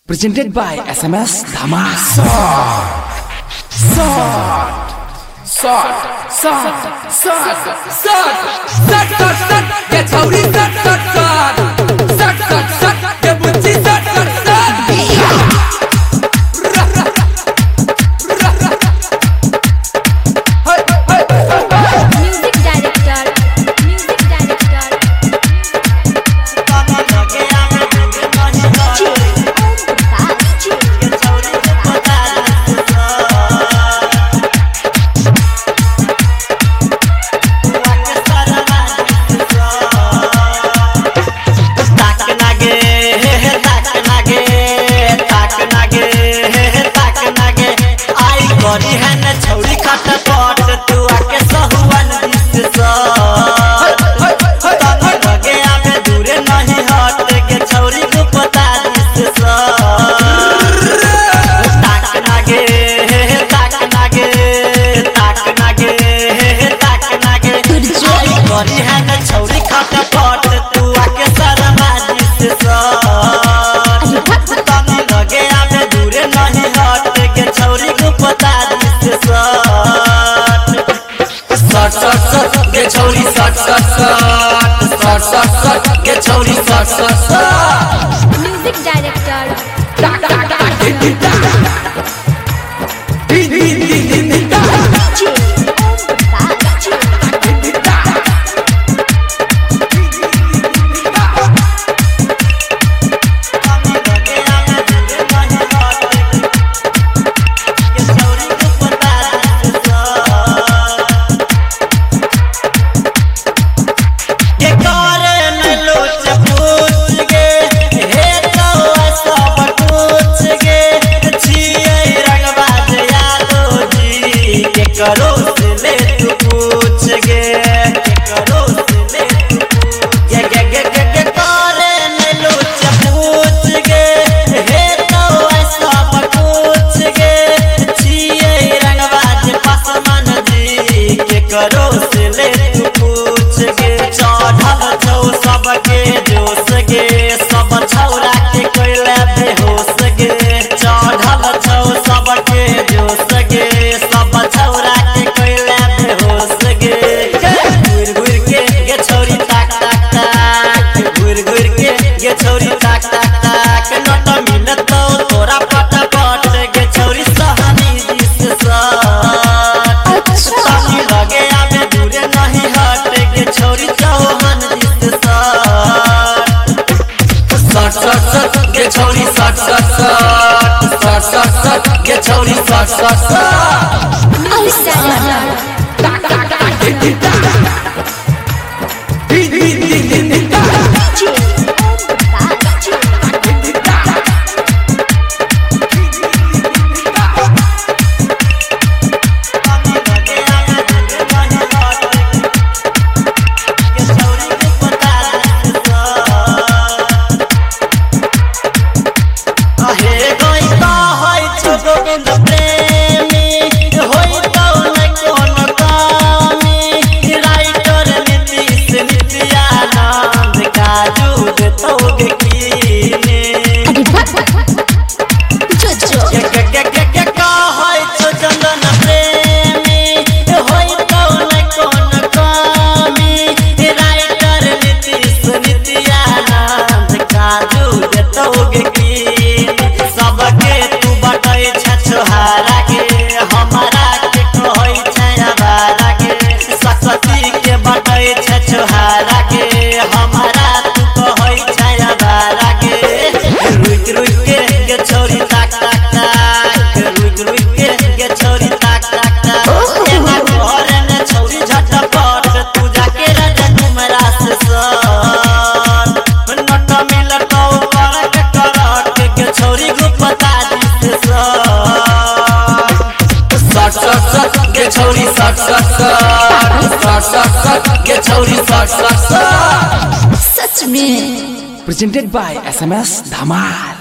Presented by SMS Dhamas. छौरी खाता पट तू आके सहुवन तने लगे आवे दूरे नहीं हट के छौरी को पता ताक नागे आई करी है न छौरी खाता पट तू आके शर्मा तने लगे आवे दूरे नहीं हट के छौरी को पता get chori sat get chori sat music director करो से ले तू पूछ गे करो से ले तू ये करे न लोच पूछ गे हे तो ऐसा पूछ गे छिए रंगबाज पसमन जी के करो से ले तू पूछ गे चढ़ल छौ सबके जोश गे सब छौरा के कोइला बेहोश गे चढ़ल छौ सबके जोश गे सब छौरा छौरी ताक ताक ताक नट मिलत तोरा पट पट गे छौरी सहनी दिस सानी लगे आवे दूरे नहीं हट गे छौरी चौहन दिस सट गे छौरी सट गे छौरी सट सबके तू बटै छछोहारा के हमरा के कहै छै अबारा के सरस्वती के बटै छछोहारा के हमरा तू कहै छै अबारा के रुक के गे छौरी ताक ताक ताक रुक के गे छौरी ताक ताक ताक एना घर न छौरी झटपट तू जाके राजा तुमरा से नट मिलत करक गे छौरी को पता get chori sat get chori sat Presented by SMS Dhamas.